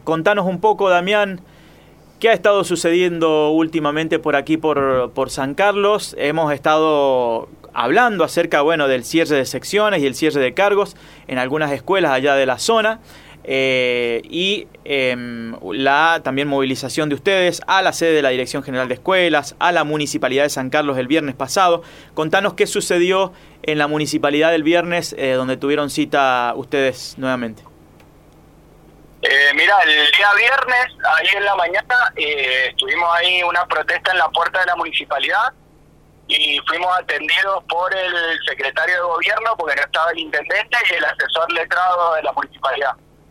Contanos un poco, Damián, ¿qué ha estado sucediendo últimamente por aquí, por San Carlos? Hemos estado hablando acerca, del cierre de secciones y el cierre de cargos en algunas escuelas allá de la zona. Y la también movilización de ustedes a la sede de la Dirección General de Escuelas, a la Municipalidad de San Carlos el viernes pasado. Contanos qué sucedió en la Municipalidad del viernes, donde tuvieron cita ustedes nuevamente. Mira, el día viernes, ahí en la mañana, estuvimos ahí una protesta en la puerta de la Municipalidad y fuimos atendidos por el secretario de Gobierno, porque no estaba el intendente, y el asesor letrado de la Municipalidad.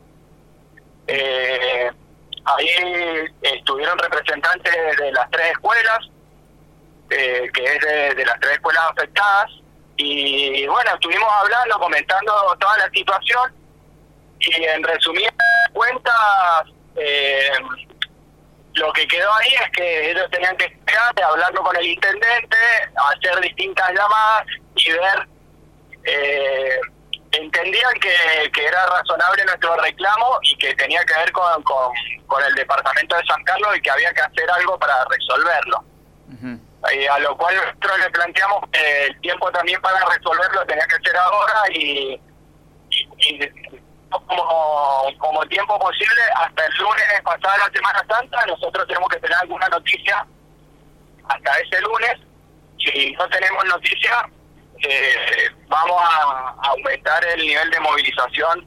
Ahí estuvieron representantes de las 3 escuelas, que es de las 3 escuelas afectadas, y estuvimos hablando, comentando toda la situación, y en resumidas cuentas, lo que quedó ahí es que ellos tenían que esperar, hablarlo con el intendente, hacer distintas llamadas y ver, entendían que era razonable nuestro reclamo y que tenía que ver con el departamento de San Carlos y que había que hacer algo para resolverlo. Uh-huh. A lo cual nosotros le planteamos que el tiempo también para resolverlo tenía que ser ahora y como tiempo posible hasta el lunes pasada la Semana Santa. Nosotros tenemos que tener alguna noticia hasta ese lunes. Si no tenemos noticia, vamos a aumentar el nivel de movilización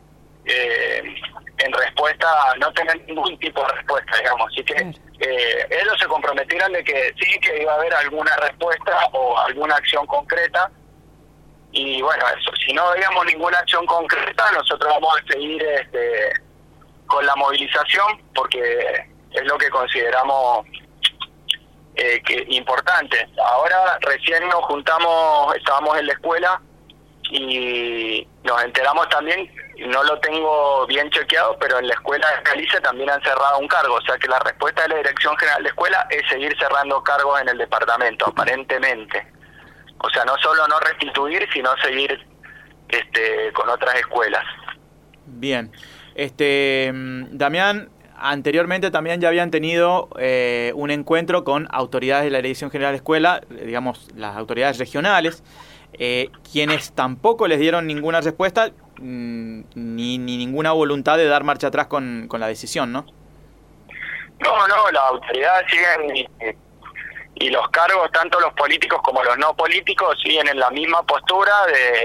en respuesta a no tener ningún tipo de respuesta, digamos. Así que ellos se comprometieron de que sí, que iba a haber alguna respuesta o alguna acción concreta. Y eso, si no veíamos ninguna acción concreta, nosotros vamos a seguir con la movilización, porque es lo que consideramos que importante. Ahora recién nos juntamos, estábamos en la escuela y nos enteramos también, no lo tengo bien chequeado, pero en la escuela de Calice también han cerrado un cargo, o sea que la respuesta de la Dirección General de Escuela es seguir cerrando cargos en el departamento, aparentemente. O sea, no solo no restituir, sino seguir con otras escuelas. Bien. Damián, anteriormente también ya habían tenido un encuentro con autoridades de la Dirección General de Escuela, digamos, las autoridades regionales, quienes tampoco les dieron ninguna respuesta ni ninguna voluntad de dar marcha atrás con la decisión, ¿no? No, las autoridades siguen... Y los cargos, tanto los políticos como los no políticos, siguen en la misma postura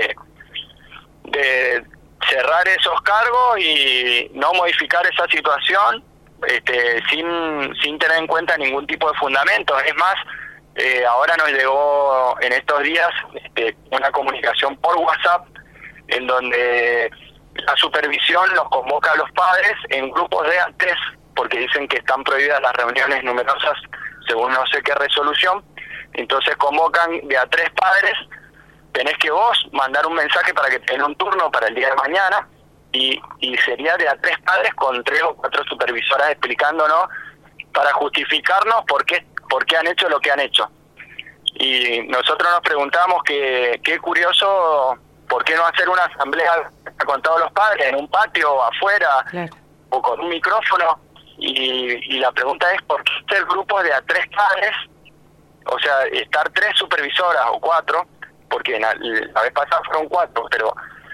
de cerrar esos cargos y no modificar esa situación sin tener en cuenta ningún tipo de fundamentos. Es más, ahora nos llegó en estos días una comunicación por WhatsApp en donde la supervisión los convoca a los padres en grupos de antes, porque dicen que están prohibidas las reuniones numerosas según no sé qué resolución. Entonces convocan de a 3 padres, tenés que vos mandar un mensaje para que te den un turno para el día de mañana, y sería de a 3 padres con 3 o 4 supervisoras explicándonos para justificarnos por qué han hecho lo que han hecho. Y nosotros nos preguntamos que qué curioso, ¿por qué no hacer una asamblea con todos los padres en un patio o afuera? Claro. O con un micrófono? Y la pregunta es, ¿por qué hacer grupos de a 3 padres? O sea, estar 3 supervisoras o 4, porque la vez pasada fueron 4, pero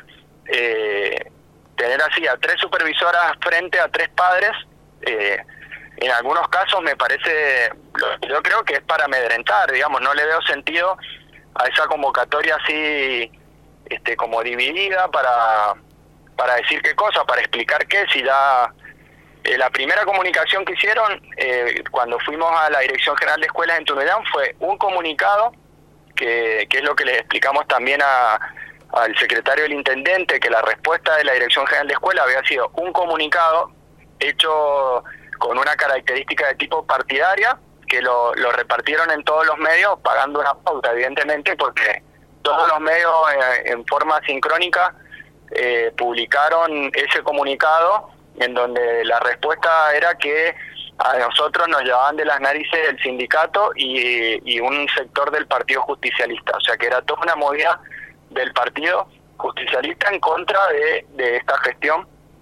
tener así a 3 supervisoras frente a 3 padres, en algunos casos me parece, yo creo que es para amedrentar, digamos, no le veo sentido a esa convocatoria así, como dividida para decir qué cosa, para explicar qué, si ya... la primera comunicación que hicieron cuando fuimos a la Dirección General de Escuelas en Tunuyán fue un comunicado, que es lo que les explicamos también al secretario del intendente, que la respuesta de la Dirección General de Escuelas había sido un comunicado hecho con una característica de tipo partidaria, que lo repartieron en todos los medios pagando una pauta, evidentemente, porque todos los medios en forma sincrónica publicaron ese comunicado, en donde la respuesta era que a nosotros nos llevaban de las narices el sindicato y un sector del Partido Justicialista, o sea que era toda una movida del Partido Justicialista en contra de esta gestión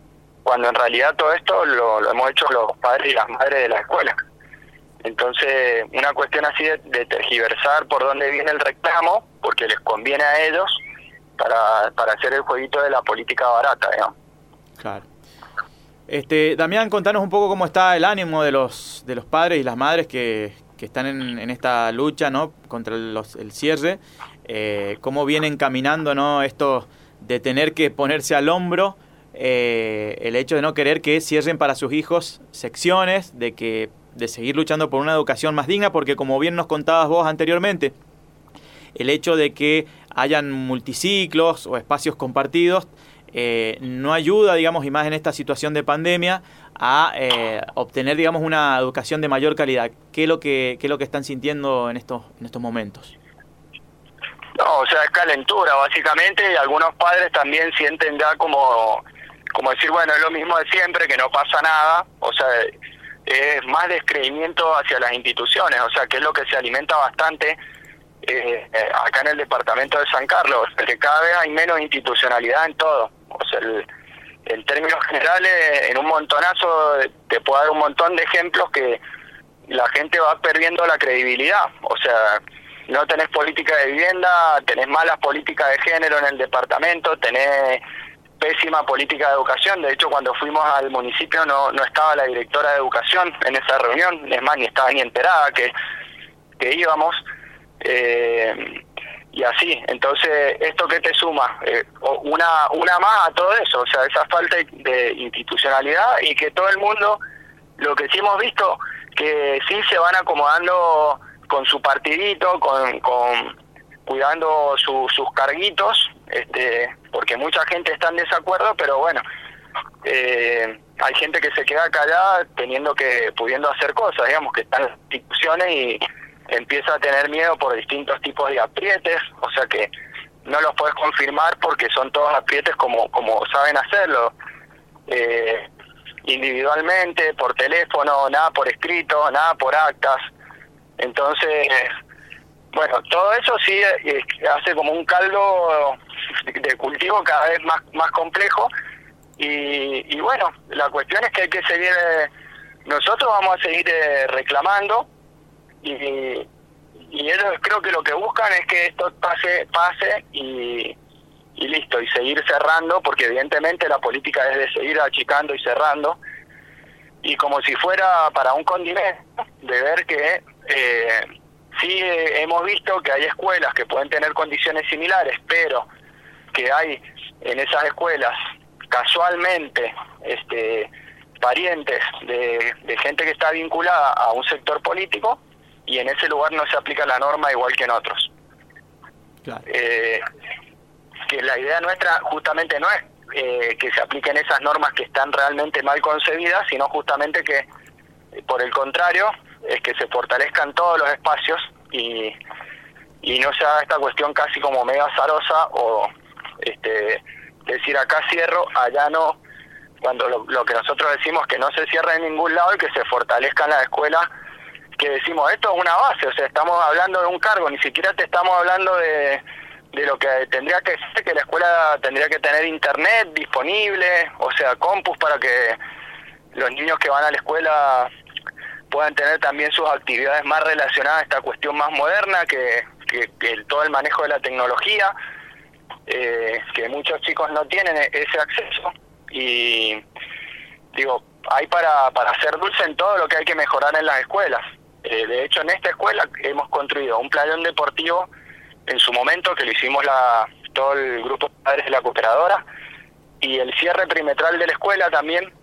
cuando en realidad todo esto lo hemos hecho los padres y las madres de la escuela. Entonces, una cuestión así de tergiversar por dónde viene el reclamo, porque les conviene a ellos para hacer el jueguito de la política barata, digamos. Claro. Damián, contanos un poco cómo está el ánimo de los padres y las madres que están en esta lucha, ¿no?, contra el cierre. Cómo vienen caminando, ¿no?, esto de tener que ponerse al hombro el hecho de no querer que cierren para sus hijos secciones, de seguir luchando por una educación más digna, porque como bien nos contabas vos anteriormente, el hecho de que hayan multiciclos o espacios compartidos no ayuda, digamos, y más en esta situación de pandemia, a obtener, digamos, una educación de mayor calidad. ¿Qué es lo que están sintiendo en estos momentos? No, o sea, es calentura, básicamente, y algunos padres también sienten ya como decir, bueno, es lo mismo de siempre, que no pasa nada, o sea, es más descreimiento hacia las instituciones, o sea, que es lo que se alimenta bastante acá en el departamento de San Carlos, que cada vez hay menos institucionalidad en todo. O sea, en términos generales, en un montonazo, te puedo dar un montón de ejemplos que la gente va perdiendo la credibilidad. O sea, no tenés política de vivienda, tenés malas políticas de género en el departamento, tenés pésima política de educación. De hecho, cuando fuimos al municipio no estaba la directora de educación en esa reunión, es más, ni estaba ni enterada que íbamos. Y así, entonces, ¿esto qué te suma? Una más a todo eso, o sea, esa falta de institucionalidad, y que todo el mundo, lo que sí hemos visto, que sí se van acomodando con su partidito, con cuidando sus carguitos, porque mucha gente está en desacuerdo, pero bueno, hay gente que se queda callada pudiendo hacer cosas, digamos, que están en instituciones y empieza a tener miedo por distintos tipos de aprietes, o sea que no los puedes confirmar porque son todos aprietes como saben hacerlo, individualmente, por teléfono, nada por escrito, nada por actas. Entonces, bueno, todo eso sí hace como un caldo de cultivo cada vez más complejo, y bueno, la cuestión es que hay que seguir, nosotros vamos a seguir reclamando. Y ellos creo que lo que buscan es que esto pase y listo, y seguir cerrando, porque evidentemente la política es de seguir achicando y cerrando, y como si fuera para un condimento, de ver que sí hemos visto que hay escuelas que pueden tener condiciones similares, pero que hay en esas escuelas casualmente parientes de gente que está vinculada a un sector político, y en ese lugar no se aplica la norma igual que en otros. Claro. Que la idea nuestra justamente no es que se apliquen esas normas que están realmente mal concebidas, sino justamente que, por el contrario, es que se fortalezcan todos los espacios y no se haga esta cuestión casi como medio azarosa, o decir acá cierro, allá no, cuando lo que nosotros decimos que no se cierra en ningún lado y que se fortalezcan las escuelas, que decimos, esto es una base, o sea, estamos hablando de un cargo, ni siquiera te estamos hablando de lo que tendría que ser, que la escuela tendría que tener internet disponible, o sea, compus para que los niños que van a la escuela puedan tener también sus actividades más relacionadas a esta cuestión más moderna, que todo el manejo de la tecnología, que muchos chicos no tienen ese acceso, y digo, hay para hacer dulce en todo lo que hay que mejorar en las escuelas. De hecho, en esta escuela hemos construido un playón deportivo en su momento, que lo hicimos todo el grupo de padres de la cooperadora, y el cierre perimetral de la escuela también,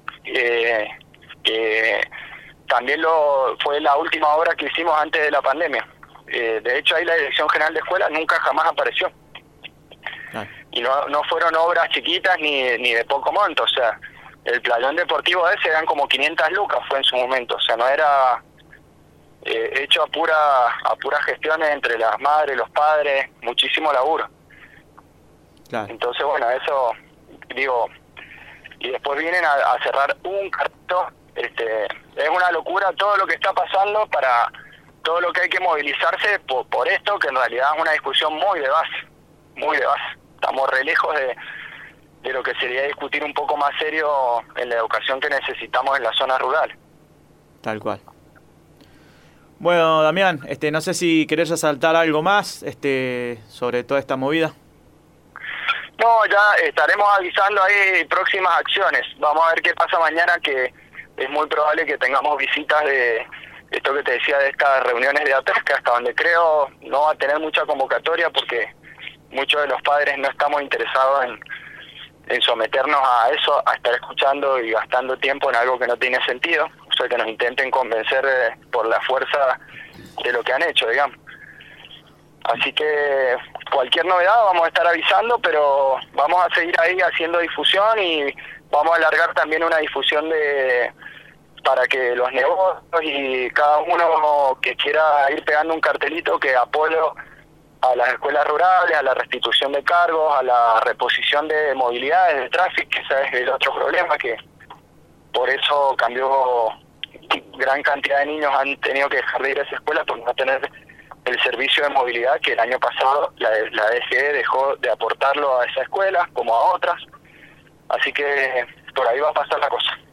también fue la última obra que hicimos antes de la pandemia. De hecho, ahí la Dirección General de Escuelas nunca jamás apareció. Y no fueron obras chiquitas ni de poco monto, o sea, el playón deportivo ese eran como 500 lucas, fue en su momento, o sea, no era hecho a pura gestiones entre las madres, los padres, muchísimo laburo. Claro. Entonces, bueno, eso, digo, y después vienen a cerrar un cartón, es una locura todo lo que está pasando, para todo lo que hay que movilizarse por esto, que en realidad es una discusión muy de base, estamos re lejos de lo que sería discutir un poco más serio en la educación que necesitamos en la zona rural. Tal cual. Bueno, Damián, no sé si querés resaltar algo más sobre toda esta movida. No, ya estaremos avisando ahí próximas acciones. Vamos a ver qué pasa mañana, que es muy probable que tengamos visitas de esto que te decía, de estas reuniones de ATESCA, hasta donde creo no va a tener mucha convocatoria porque muchos de los padres no estamos interesados en someternos a eso, a estar escuchando y gastando tiempo en algo que no tiene sentido, o sea, que nos intenten convencer por la fuerza de lo que han hecho, digamos. Así que cualquier novedad vamos a estar avisando, pero vamos a seguir ahí haciendo difusión y vamos a alargar también una difusión para que los negocios y cada uno que quiera ir pegando un cartelito que apoyo a las escuelas rurales, a la restitución de cargos, a la reposición de movilidades, de tráfico, que ese es el otro problema, que por eso cambió, gran cantidad de niños han tenido que dejar de ir a esa escuela por no tener el servicio de movilidad que el año pasado la DGE dejó de aportarlo a esa escuela como a otras, así que por ahí va a pasar la cosa.